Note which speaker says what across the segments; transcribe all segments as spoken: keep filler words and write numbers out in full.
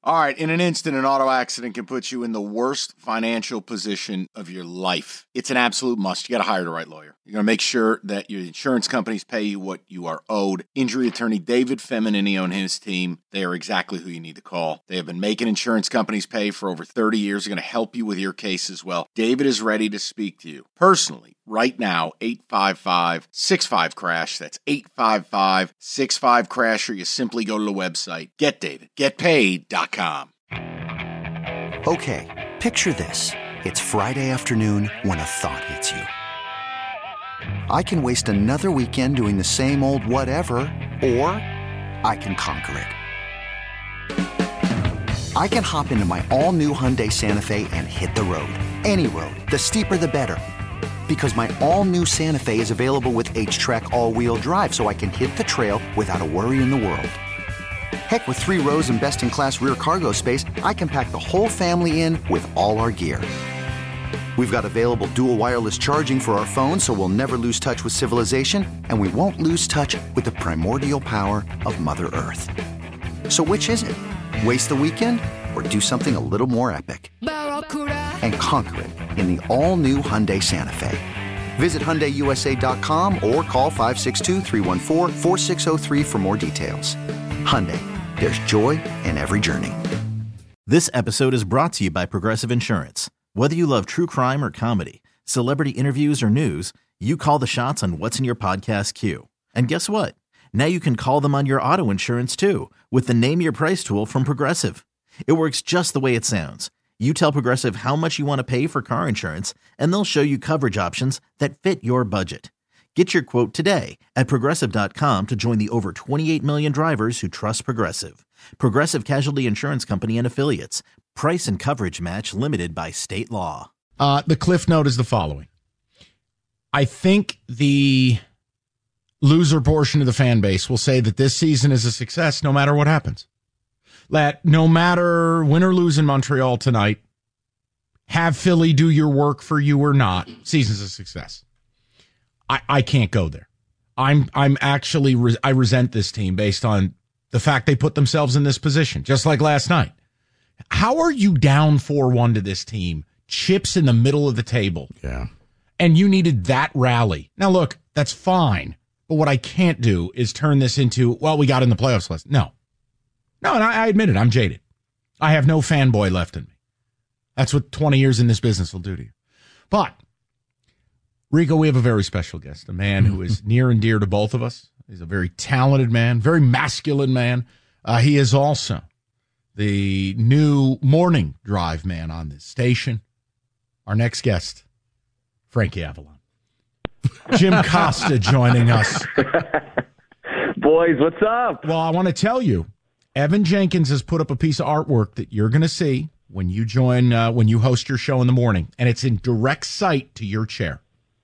Speaker 1: All right, in an instant, an auto accident can put you in the worst financial position of your life. It's an absolute must. You got to hire the right lawyer. You're going to make sure that your insurance companies pay you what you are owed. Injury attorney David Feminini and his team, they are exactly who you need to call. They have been making insurance companies pay for over thirty years. They're going to help you with your case as well. David is ready to speak to you personally right now. eight five five, six five, crash. That's eight five five, six five, crash, or you simply go to the website get david get paid dot com.
Speaker 2: Okay, picture this. It's Friday afternoon when a thought hits you. I can waste another weekend doing the same old whatever, or I can conquer it. I can hop into my all-new Hyundai Santa Fe and hit the road. Any road. The steeper, the better. Because my all-new Santa Fe is available with H-Track all-wheel drive, so I can hit the trail without a worry in the world. Heck, with three rows and best-in-class rear cargo space, I can pack the whole family in with all our gear. We've got available dual wireless charging for our phones, so we'll never lose touch with civilization, and we won't lose touch with the primordial power of Mother Earth. So which is it? Waste the weekend or do something a little more epic? And conquer it in the all-new Hyundai Santa Fe. Visit Hyundai U S A dot com or call five six two, three one four, four six zero three for more details. Hyundai, there's joy in every journey.
Speaker 3: This episode is brought to you by Progressive Insurance. Whether you love true crime or comedy, celebrity interviews or news, you call the shots on what's in your podcast queue. And guess what? Now you can call them on your auto insurance too with the Name Your Price tool from Progressive. It works just the way it sounds. You tell Progressive how much you want to pay for car insurance, and they'll show you coverage options that fit your budget. Get your quote today at Progressive dot com to join the over twenty-eight million drivers who trust Progressive. Progressive Casualty Insurance Company and Affiliates. Price and coverage match limited by state law.
Speaker 4: Uh, the cliff note is the following. I think the loser portion of the fan base will say that this season is a success no matter what happens. That no matter win or lose in Montreal tonight, have Philly do your work for you or not, season's a success. I, I can't go there. I'm I'm actually re- I resent this team based on the fact they put themselves in this position, just like last night. How are you down four one to this team, chips in the middle of the table?
Speaker 5: Yeah.
Speaker 4: And you needed that rally. Now, look, that's fine. But what I can't do is turn this into, well, we got in the playoffs last. No. No, and I, I admit it. I'm jaded. I have no fanboy left in me. That's what twenty years in this business will do to you. But, Rico, we have a very special guest, a man who is near and dear to both of us. He's a very talented man, very masculine man. Uh, he is also the new morning drive man on this station. Our next guest, Frankie Avalon. Jim Costa joining us.
Speaker 6: Boys, what's up?
Speaker 4: Well, I want to tell you, Evan Jenkins has put up a piece of artwork that you're going to see when you join, uh, when you host your show in the morning, and it's in direct sight to your chair.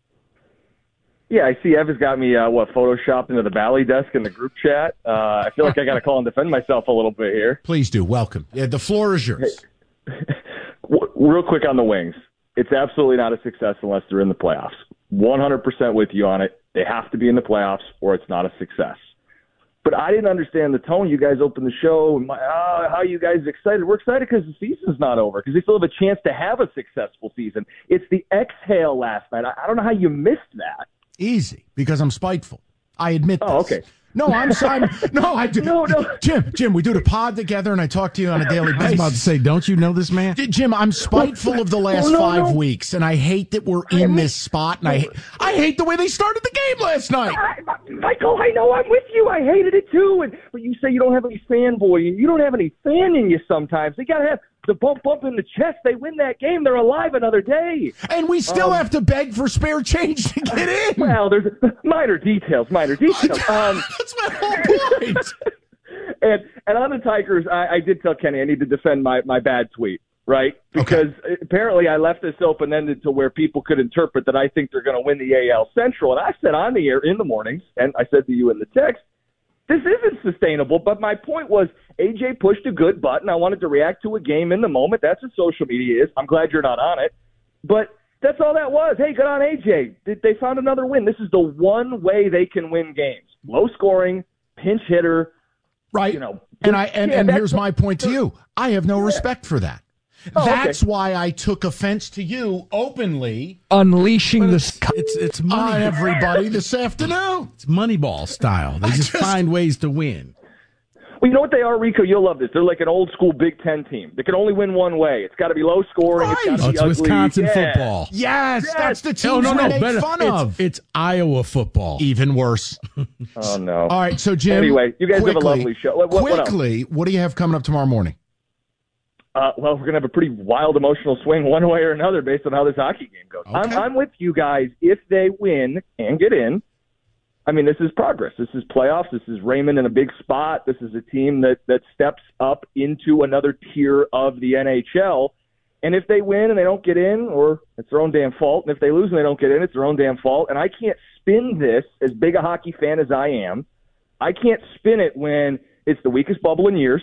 Speaker 6: Yeah, I see Evan's got me, uh, what, photoshopped into the Bally desk in the group chat. Uh, I feel like I got to call and defend myself a little bit here.
Speaker 4: Please do. Welcome. Yeah, the floor is yours.
Speaker 6: Hey, real quick on the Wings. It's absolutely not a success unless they're in the playoffs. one hundred percent with you on it. They have to be in the playoffs or it's not a success. But I didn't understand the tone. You guys opened the show. And my, oh, how are you guys excited? We're excited because the season's not over, because they still have a chance to have a successful season. It's the exhale last night. I, I don't know how you missed that.
Speaker 4: Easy, because I'm spiteful. I admit this.
Speaker 6: Oh, okay.
Speaker 4: No, I'm sorry. No, I do.
Speaker 6: No, no.
Speaker 4: Jim, Jim, we do the pod together, and I talk to you on a daily basis.
Speaker 5: I was about to say, don't you know this man?
Speaker 4: Jim, I'm spiteful of the last
Speaker 6: oh, no,
Speaker 4: five
Speaker 6: no.
Speaker 4: weeks, and I hate that we're in this spot, and I, I hate the way they started the game last night.
Speaker 6: I, Michael, I know I'm with you. I hated it too. And but you say you don't have any fanboy. You don't have any fan in you sometimes. They got to have the bump bump in the chest. They win that game. They're alive another day.
Speaker 4: And we still
Speaker 6: um,
Speaker 4: have to beg for spare change to get in.
Speaker 6: Well, there's minor details, minor details. Um,
Speaker 4: That's my whole point.
Speaker 6: and and on the Tigers, I, I did tell Kenny I need to defend my, my bad tweet, right? Because
Speaker 4: okay.
Speaker 6: apparently I left this open-ended to where people could interpret that I think they're going to win the A L Central. And I said on the air in the mornings, and I said to you in the text, this isn't sustainable. But my point was A J pushed a good button. I wanted to react to a game in the moment. That's what social media is. I'm glad you're not on it. But that's all that was. Hey, good on A J. They found another win. This is the one way they can win games. Low scoring, pinch hitter,
Speaker 4: Right.
Speaker 6: You know,
Speaker 4: and I and,
Speaker 6: yeah,
Speaker 4: and here's my point to you. I have no respect for that.
Speaker 6: Oh,
Speaker 4: That's
Speaker 6: okay.
Speaker 4: why I took offense to you openly.
Speaker 5: Unleashing the
Speaker 7: It's it's, it's money.
Speaker 4: On everybody this afternoon.
Speaker 7: It's Moneyball style. They just, just find ways to win.
Speaker 6: Well, you know what they are, Rico? You'll love this. They're like an old school Big Ten team. They can only win one way. It's got to be low scoring.
Speaker 4: Right.
Speaker 6: It's got to
Speaker 7: Oh,
Speaker 6: be
Speaker 7: it's
Speaker 6: ugly.
Speaker 7: Wisconsin
Speaker 6: Yeah.
Speaker 7: football.
Speaker 4: Yes,
Speaker 6: Yes.
Speaker 4: that's the team
Speaker 7: Oh, no, no,
Speaker 4: we make
Speaker 7: better.
Speaker 4: fun
Speaker 7: it's,
Speaker 4: of.
Speaker 7: It's Iowa football.
Speaker 4: Even worse.
Speaker 6: Oh, no.
Speaker 4: All right, so Jim.
Speaker 6: Anyway, you guys
Speaker 4: quickly,
Speaker 6: have a lovely show. What, what, what else?
Speaker 4: quickly, what do you have coming up tomorrow morning?
Speaker 6: Uh, well, we're going to have a pretty wild emotional swing one way or another based on how this hockey game goes.
Speaker 4: Okay.
Speaker 6: I'm, I'm with you guys. If they win and get in, I mean, this is progress. This is playoffs. This is Raymond in a big spot. This is a team that, that steps up into another tier of the N H L. And if they win and they don't get in, or it's their own damn fault. And if they lose and they don't get in, it's their own damn fault. And I can't spin this, as big a hockey fan as I am, I can't spin it when it's the weakest bubble in years.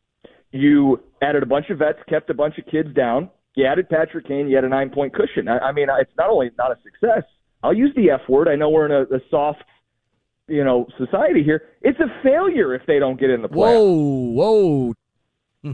Speaker 6: You added a bunch of vets, kept a bunch of kids down. You added Patrick Kane. You had a nine-point cushion. I, I mean, it's not only not a success. I'll use the F word. I know we're in a, a soft, you know, society here. It's a failure if they don't get in the playoffs.
Speaker 5: Whoa, whoa.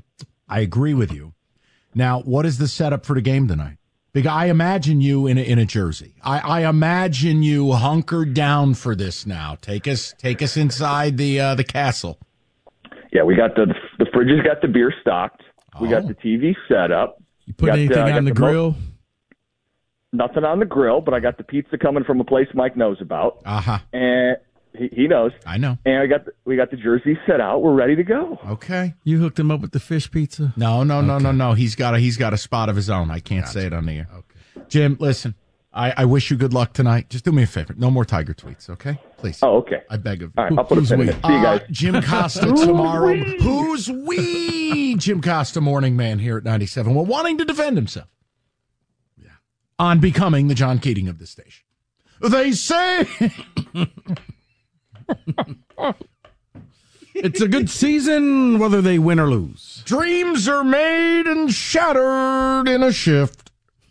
Speaker 4: I agree with you. Now, what is the setup for the game tonight? Because I imagine you in a, in a jersey. I, I imagine you hunkered down for this now. Take us take us inside the uh, the castle.
Speaker 6: Yeah, we got the the fridge has got the beer stocked. We got
Speaker 4: Oh.
Speaker 6: the T V set up.
Speaker 7: You put
Speaker 6: Got,
Speaker 7: anything
Speaker 6: uh,
Speaker 7: on
Speaker 6: got
Speaker 7: the
Speaker 6: the
Speaker 7: grill?
Speaker 6: Nothing on the grill, but I got the pizza coming from a place Mike knows about,
Speaker 4: Uh-huh.
Speaker 6: and he, he knows.
Speaker 4: I know.
Speaker 6: And I got the, we got the jersey set out. We're ready to go.
Speaker 4: Okay.
Speaker 7: You hooked him up with the fish pizza?
Speaker 4: No, no, no, no, no. He's got a he's got a spot of his own. I can't say it on the air. Okay. Jim, listen. I, I wish you good luck tonight. Just do me a favor. No more Tiger tweets, okay? Please.
Speaker 6: Oh, okay.
Speaker 4: I beg of you.
Speaker 6: All right, I'll put a
Speaker 7: Who's
Speaker 6: pin in
Speaker 7: we?
Speaker 6: it. See you guys.
Speaker 4: Uh, Jim Costa tomorrow. Who's we? Jim Costa, morning man here at ninety-seven. Well, wanting to defend himself. Yeah. On becoming the John Keating of the station. They say.
Speaker 7: It's a good season, whether they win or lose.
Speaker 4: Dreams are made and shattered in a shift.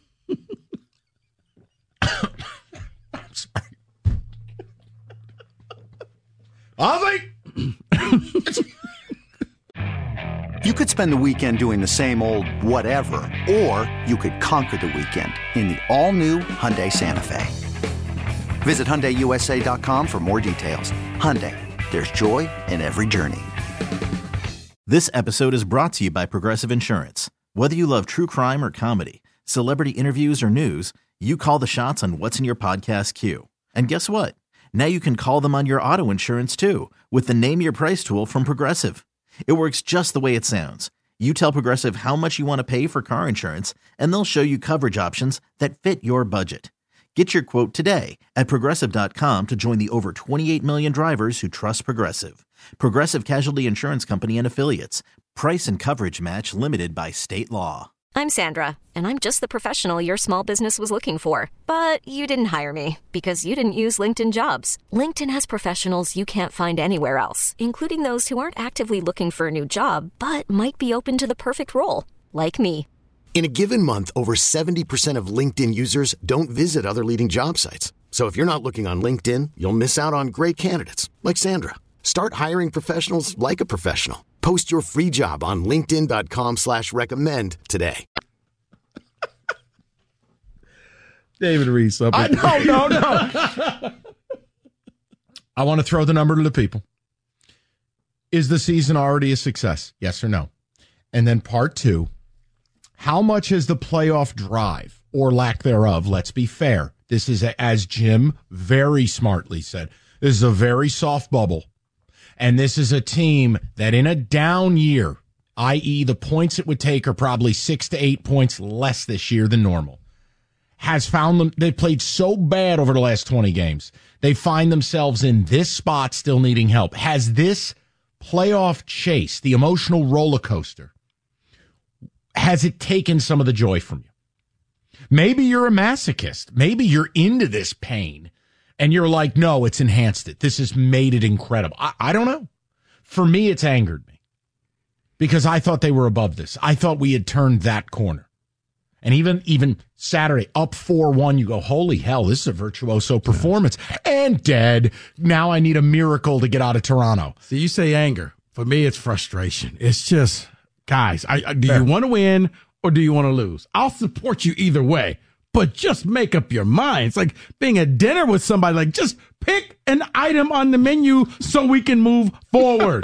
Speaker 4: I'm sorry. Ozzy!
Speaker 2: You could spend the weekend doing the same old whatever, or you could conquer the weekend in the all-new Hyundai Santa Fe. Visit Hyundai U S A dot com for more details. Hyundai, there's joy in every journey.
Speaker 3: This episode is brought to you by Progressive Insurance. Whether you love true crime or comedy, celebrity interviews or news, you call the shots on what's in your podcast queue. And guess what? Now you can call them on your auto insurance too with the Name Your Price tool from Progressive. It works just the way it sounds. You tell Progressive how much you want to pay for car insurance, and they'll show you coverage options that fit your budget. Get your quote today at Progressive dot com to join the over twenty-eight million drivers who trust Progressive. Progressive Casualty Insurance Company and Affiliates. Price and coverage match limited by state law.
Speaker 8: I'm Sandra, and I'm just the professional your small business was looking for. But you didn't hire me because you didn't use LinkedIn Jobs. LinkedIn has professionals you can't find anywhere else, including those who aren't actively looking for a new job, but might be open to the perfect role, like me.
Speaker 9: In a given month, over seventy percent of LinkedIn users don't visit other leading job sites. So if you're not looking on LinkedIn, you'll miss out on great candidates like Sandra. Start hiring professionals like a professional. Post your free job on linkedin dot com slash recommend today.
Speaker 7: David Reese up.
Speaker 4: I, no, no, no. I want to throw the number to the people. Is the season already a success? Yes or no? And then part two, how much has the playoff drive or lack thereof? Let's be fair. This is, a, as Jim very smartly said, this is a very soft bubble. And this is a team that in a down year, that is the points it would take are probably six to eight points less this year than normal, has found them. They played so bad over the last twenty games. They find themselves in this spot still needing help. Has this playoff chase, the emotional roller coaster, has it taken some of the joy from you? Maybe you're a masochist. Maybe you're into this pain. And you're like, no, it's enhanced it. This has made it incredible. I, I don't know. For me, it's angered me because I thought they were above this. I thought we had turned that corner. And even even Saturday, up four one, you go, holy hell, this is a virtuoso performance. And dead. Now I need a miracle to get out of Toronto.
Speaker 7: See, you say anger. For me, it's frustration. It's just, guys, I, I, do you want to win or do you want to lose? I'll support you either way, but just make up your mind. It's like being at dinner with somebody, like just pick an item on the menu so we can move forward.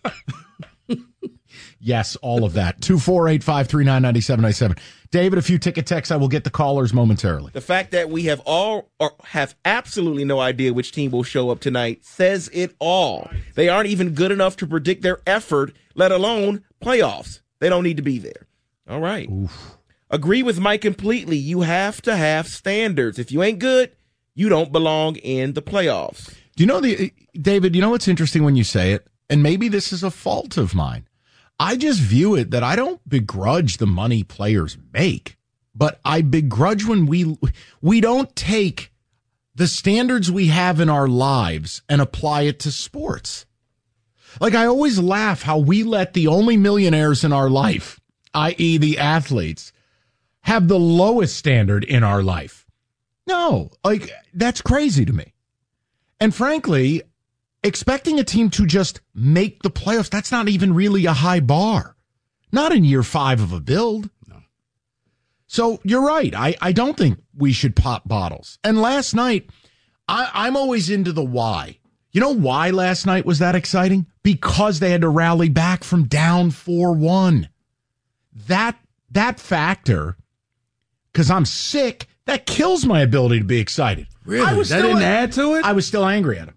Speaker 4: Yes, all of that. two four eight, five three nine, nine seven nine seven. David, a few ticket texts. I will get the callers momentarily.
Speaker 10: The fact that we have all or have absolutely no idea which team will show up tonight says it all. They aren't even good enough to predict their effort, let alone playoffs. They don't need to be there. All right. Oof. Agree with Mike completely. You have to have standards. If you ain't good, you don't belong in the playoffs.
Speaker 4: Do you know, the David, you know what's interesting when you say it? And maybe this is a fault of mine. I just view it that I don't begrudge the money players make, but I begrudge when we we don't take the standards we have in our lives and apply it to sports. Like, I always laugh how we let the only millionaires in our life, that is the athletes, have the lowest standard in our life. No, like, that's crazy to me. And frankly, expecting a team to just make the playoffs, that's not even really a high bar. Not in year five of a build. No. So you're right. I, I don't think we should pop bottles. And last night, I, I'm always into the why. You know why last night was that exciting? Because they had to rally back from down four one. That, that factor, because I'm sick, that kills my ability to be excited.
Speaker 7: Really?
Speaker 4: I was
Speaker 7: that
Speaker 4: still,
Speaker 7: didn't add to it?
Speaker 4: I was still angry at him.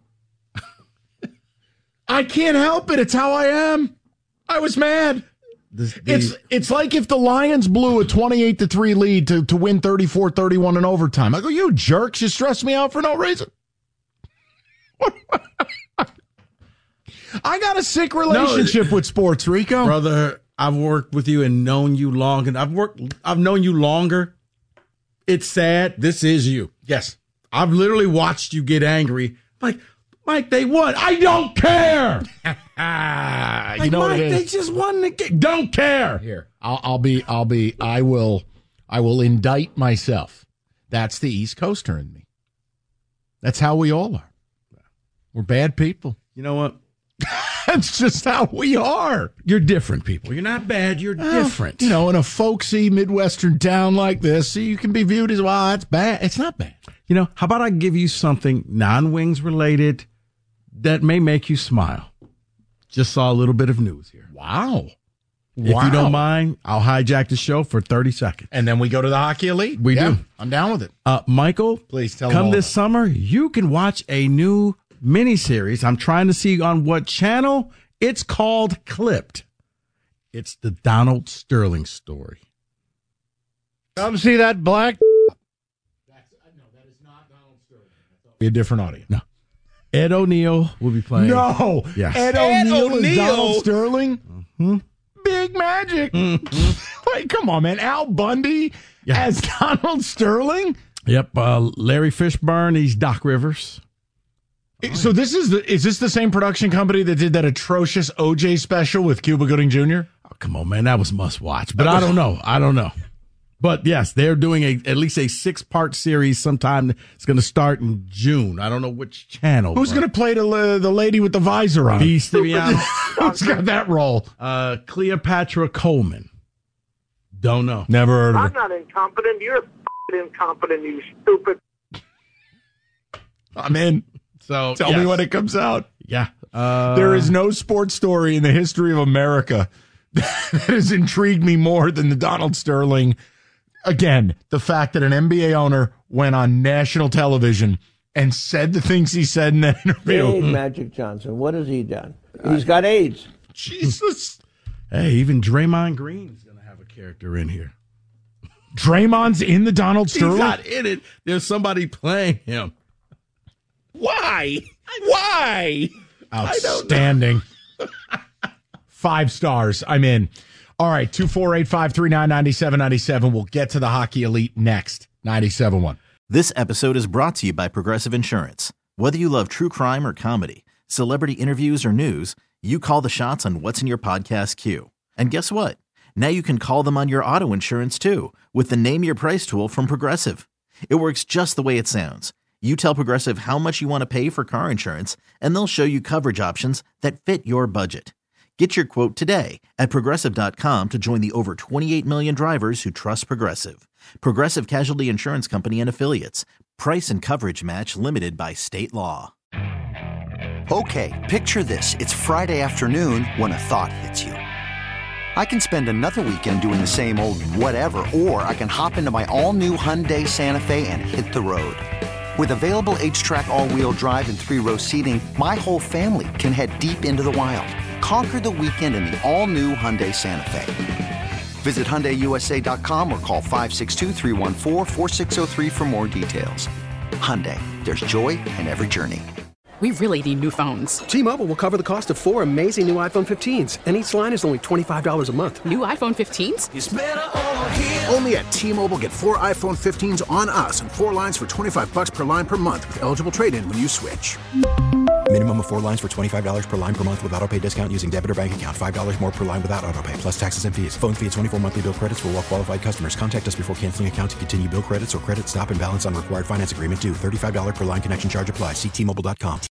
Speaker 4: I can't help it. It's how I am. I was mad.
Speaker 7: This, the,
Speaker 4: it's it's like if the Lions blew a twenty-eight to three lead to, to win thirty-four thirty-one in overtime. I go, you jerks, you stress me out for no reason. I got a sick relationship no, with sports, Rico.
Speaker 7: Brother, I've worked with you and known you long, and I've worked I've known you longer. It's sad. This is you.
Speaker 4: Yes.
Speaker 7: I've literally watched you get angry. Like, Mike, they won. I don't care.
Speaker 4: you
Speaker 7: like,
Speaker 4: know
Speaker 7: Mike,
Speaker 4: what it is?
Speaker 7: they just won the game. Don't care.
Speaker 4: Here, I'll, I'll be, I'll be, I will, I will indict myself. That's the East Coaster in me. That's how we all are. We're bad people.
Speaker 7: You know what?
Speaker 4: That's just how we are.
Speaker 7: You're different people. You're not bad. You're well, different.
Speaker 4: You know, in a folksy Midwestern town like this, you can be viewed as, well, that's bad. It's not bad.
Speaker 7: You know, how about I give you something non-wings related that may make you smile? Just saw a little bit of news here.
Speaker 4: Wow.
Speaker 7: If
Speaker 4: wow.
Speaker 7: you don't mind, I'll hijack the show for thirty seconds.
Speaker 4: And then we go to the Hockey Elite.
Speaker 7: We yeah, do.
Speaker 4: I'm down with it.
Speaker 7: Uh, Michael,
Speaker 4: please tell
Speaker 7: come
Speaker 4: them
Speaker 7: this summer, you can watch a new miniseries. I'm trying to see on what channel. It's called Clipped. It's the Donald Sterling story.
Speaker 5: Come see that black.
Speaker 4: That's, no, that is not Donald Sterling. That's be a different audience.
Speaker 7: No. Ed O'Neill will be playing.
Speaker 4: No.
Speaker 7: Yes.
Speaker 4: Ed,
Speaker 10: Ed
Speaker 4: O'Neill
Speaker 10: O'Neill
Speaker 4: is Donald Sterling.
Speaker 7: Mm-hmm.
Speaker 4: Big magic. Mm-hmm. Like, come on, man. Al Bundy yeah. as Donald Sterling?
Speaker 7: Yep. Uh, Larry Fishburne, he's Doc Rivers.
Speaker 4: So this is the is this the same production company that did that atrocious O J special with Cuba Gooding Junior?
Speaker 7: Oh, come on, man. That was must watch. But I don't know. I don't know. But yes, they're doing a at least a six part series sometime. It's going to start in June. I don't know which channel.
Speaker 4: Who's going to play the uh, the lady with the visor on?
Speaker 7: Pete Stiviano.
Speaker 4: Who's got that role?
Speaker 7: Uh, Cleopatra Coleman. Don't know.
Speaker 4: Never heard of her.
Speaker 11: I'm not incompetent. You're f***ing incompetent, you stupid.
Speaker 4: I'm in.
Speaker 7: So
Speaker 4: tell
Speaker 7: yes.
Speaker 4: me when it comes out.
Speaker 7: Yeah. Uh,
Speaker 4: there is no sports story in the history of America that has intrigued me more than the Donald Sterling. Again, the fact that an N B A owner went on national television and said the things he said in that interview.
Speaker 12: Hey, Magic Johnson, what has he done? He's got AIDS.
Speaker 4: Jesus.
Speaker 7: Hey, even Draymond Green's going to have a character in here.
Speaker 4: Draymond's in the Donald Sterling?
Speaker 7: He's not in it. There's somebody playing him.
Speaker 10: Why? Why?
Speaker 4: Outstanding. Five stars. I'm in. All right, two four eight, five three nine, nine seven nine seven. We'll get to the Hockey Elite next. ninety-seven point one.
Speaker 3: This episode is brought to you by Progressive Insurance. Whether you love true crime or comedy, celebrity interviews or news, you call the shots on what's in your podcast queue. And guess what? Now you can call them on your auto insurance too with the Name Your Price tool from Progressive. It works just the way it sounds. You tell Progressive how much you want to pay for car insurance, and they'll show you coverage options that fit your budget. Get your quote today at Progressive dot com to join the over twenty-eight million drivers who trust Progressive. Progressive Casualty Insurance Company and Affiliates. Price and coverage match limited by state law.
Speaker 2: Okay, picture this. It's Friday afternoon when a thought hits you. I can spend another weekend doing the same old whatever, or I can hop into my all-new Hyundai Santa Fe and hit the road. With available H-Track all-wheel drive and three-row seating, my whole family can head deep into the wild. Conquer the weekend in the all-new Hyundai Santa Fe. Visit Hyundai U S A dot com or call five six two, three one four, four six zero three for more details. Hyundai, there's joy in every journey.
Speaker 13: We really need new phones.
Speaker 14: T-Mobile will cover the cost of four amazing new iPhone fifteens, and each line is only twenty-five dollars a month.
Speaker 13: New iPhone fifteens?
Speaker 15: It's better over here. Only at T-Mobile, get four iPhone fifteens on us and four lines for twenty-five bucks per line per month with eligible trade-in when you switch.
Speaker 16: Minimum of four lines for twenty-five dollars per line per month with autopay discount using debit or bank account. five dollars more per line without autopay, plus taxes and fees. Phone fee at twenty-four monthly bill credits for well-qualified customers. Contact us before canceling account to continue bill credits or credit stop and balance on required finance agreement due. thirty-five dollars per line connection charge applies. See T Mobile dot com.